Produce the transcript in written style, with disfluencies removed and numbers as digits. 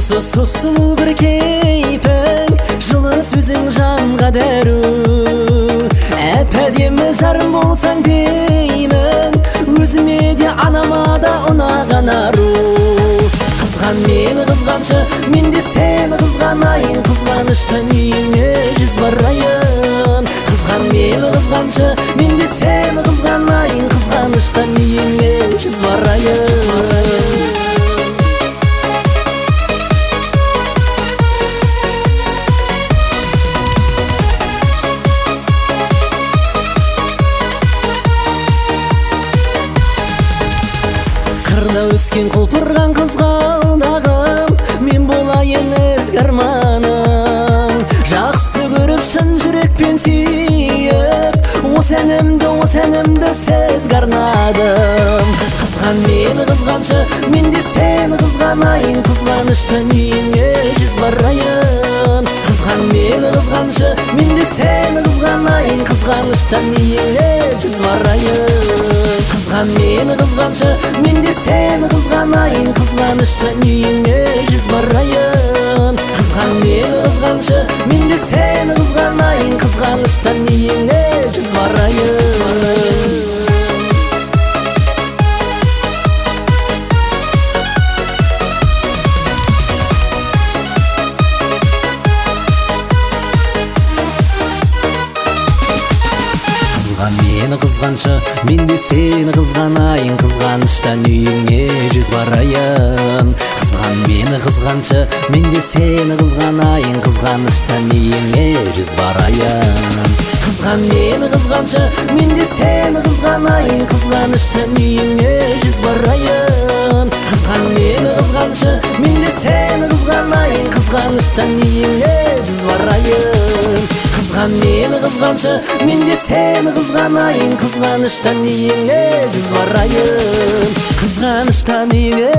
Сұп-сұлу бір кейпің, жылы сөзің жанға дәру. Әп-әдемі жарым болсаң деймін, өзіме де анама да ұнаған ару. Қызған мені қызғаншы, мен де сені қызғанайын, қызғаныштан үйіңе жүз барайын. Қызған мені қызғаншы, мен де сені қызғанайын, қызғаныштан үйіңе жүз барайын. Қырда өскен құлпырған қызғалдағым, мен болайын ізгі арманым. Жақсы көріп шын жүрекпен сүйіп, осы әнімді сізге арнадым. Қызған мені қызғаншы, мен де сені қызғанайын, қызғаныштан үйіңе жүз барайын. Қызған мені қызғаншы, мен де сені қызғанайын, қызғаныштан үйіңе жүз барайын. Қызған мені қызғаншы, мен де сені қызғанайын, қызғаныштан үйіңе жүз барайын. Қызған мені қызғаншы, мен де сені қызғанайын, қызғаныштан үйіңе жүз барайын. Қызған мені қызғаншы, мен де сені қызғанайын, қызғаныштан үйіңе жүз барайын. Қызған мені қызғаншы, мен де сені қызғанайын, қызғаныштан үйіңе жүз барайын. Қызған мені қызғаншы, мен де сені қызғанайын, қызғаныштан үйіңе жүз барайын. Қызған мені қызғаншы, мен де сені қызғанайын, қызғаныштан үйіңе жүз барайын. Қызған мені қызғаншы, мен де сені қызғанайын, қызғаныштан үйіңе жүз барайын. Қызғаныштан үйіңе